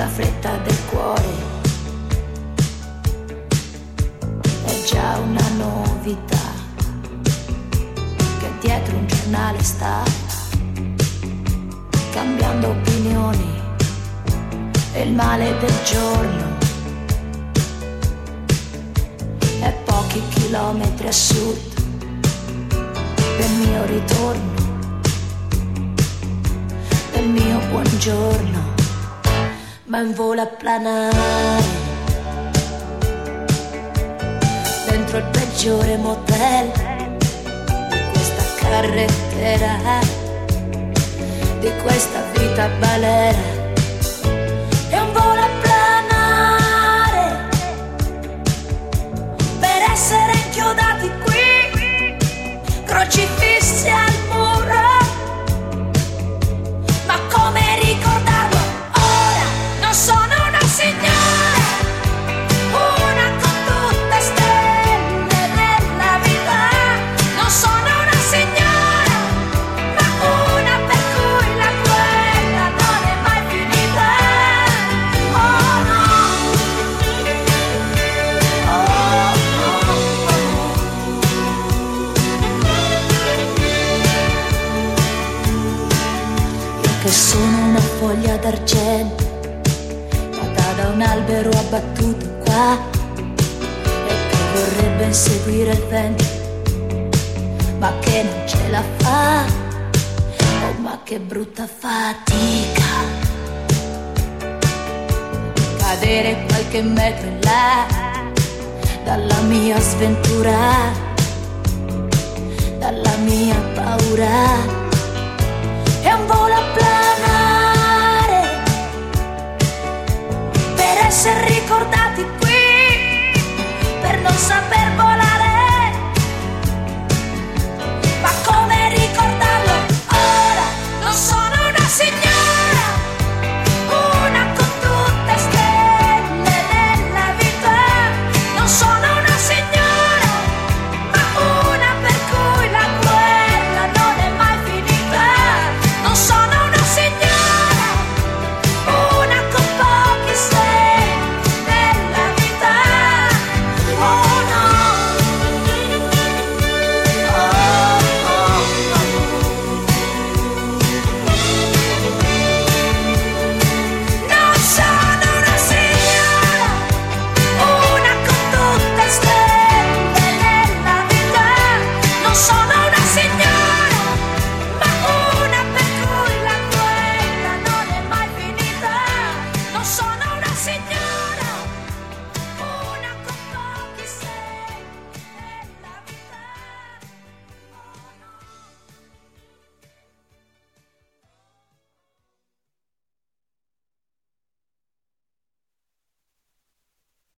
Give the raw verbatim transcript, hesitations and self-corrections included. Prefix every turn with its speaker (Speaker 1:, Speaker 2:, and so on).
Speaker 1: la fretta del cuore è già una novità, che dietro un giornale sta cambiando opinioni e il male del giorno è pochi chilometri a sud del mio ritorno, del mio buongiorno, ma in volo a planare dentro il peggiore motel di questa carrettera, di questa vita balera. È un volo a planare per essere inchiodati qui, crocifissi al muro. Ma come ricordarlo ora? Non sono una signora, una con tutte stelle nella vita. Non sono una signora, ma una per cui la guerra non è mai finita. Oh no, oh, oh, oh. Io che sono una foglia d'argento nata da un albero abbattuto qua e che vorrebbe inseguire il vento ma che non ce la fa. Oh, ma che brutta fatica cadere qualche metro in là dalla mia sventura, dalla mia paura. È un volo a planare per essere ricordati qui, per non saper volare. Ma come ricordarlo ora? Non sono una signora, una con tutte stelle nella vita. Non sono una signora, ma una per cui la guerra non è mai finita. Non sono una signora, una con pochi segni nella vita. Oh no, oh, oh, oh. Non sono una signora, una con tutte stelle nella vita. Non sono una signora, ma una per cui la guerra non è mai finita. Non sono una signora.